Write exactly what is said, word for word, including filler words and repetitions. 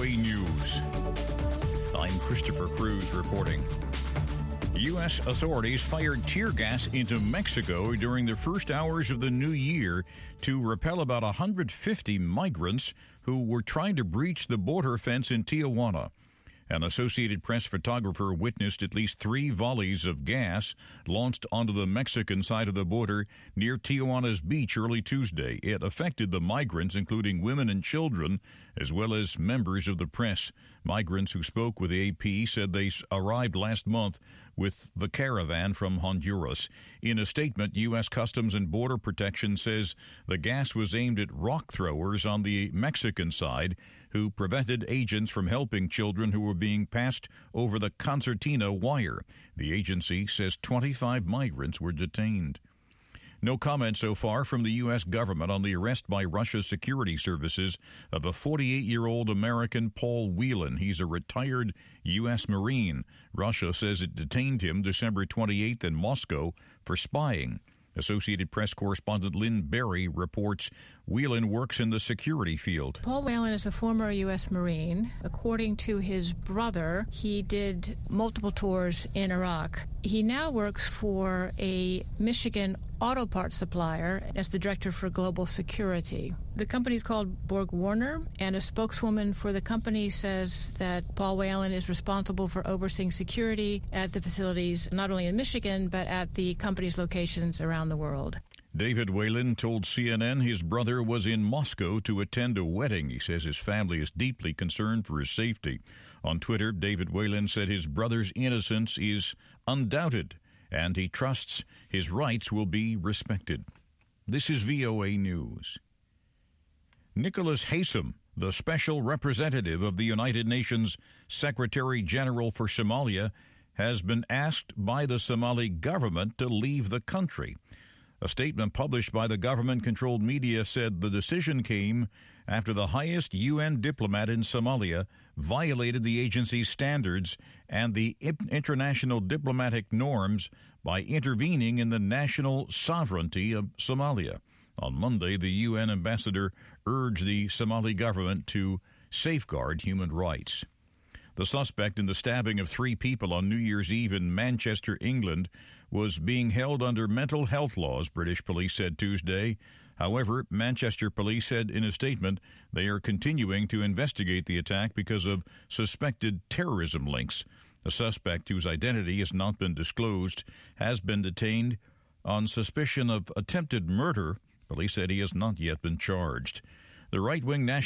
A News. I'm Christopher Cruz reporting. U S authorities fired tear gas into Mexico during the first hours of the new year to repel about one hundred fifty migrants who were trying to breach the border fence in Tijuana. An Associated Press photographer witnessed at least three volleys of gas launched onto the Mexican side of the border near Tijuana's beach early Tuesday. It affected the migrants, including women and children, as well as members of the press. Migrants who spoke with A P said they arrived last month with the caravan from Honduras. In a statement, U S Customs and Border Protection says the gas was aimed at rock throwers on the Mexican side who prevented agents from helping children who were being passed over the concertina wire. The agency says twenty-five migrants were detained. No comment so far from the U S government on the arrest by Russia's security services of a forty-eight-year-old American, Paul Whelan. He's a retired U S Marine. Russia says it detained him December twenty-eighth in Moscow for spying. Associated Press correspondent Lynn Berry reports Whelan works in the security field. Paul Whelan is a former U S Marine. According to his brother, he did multiple tours in Iraq. He now works for a Michigan auto parts supplier as the director for global security. The company is called Borg Warner, and a spokeswoman for the company says that Paul Whelan is responsible for overseeing security at the facilities not only in Michigan, but at the company's locations around the world. David Whelan told C N N his brother was in Moscow to attend a wedding. He says his family is deeply concerned for his safety. On Twitter, David Whelan said his brother's innocence is undoubted, and he trusts his rights will be respected. This is V O A News. Nicholas Haysom, the special representative of the United Nations Secretary General for Somalia, has been asked by the Somali government to leave the country. A statement published by the government-controlled media said the decision came after the highest U N diplomat in Somalia violated the agency's standards and the international diplomatic norms by intervening in the national sovereignty of Somalia. On Monday, the U N ambassador urged the Somali government to safeguard human rights. The suspect in the stabbing of three people on New Year's Eve in Manchester, England, was being held under mental health laws, British police said Tuesday. However, Manchester police said in a statement they are continuing to investigate the attack because of suspected terrorism links. The suspect, whose identity has not been disclosed, has been detained on suspicion of attempted murder. Police said he has not yet been charged. The right-wing national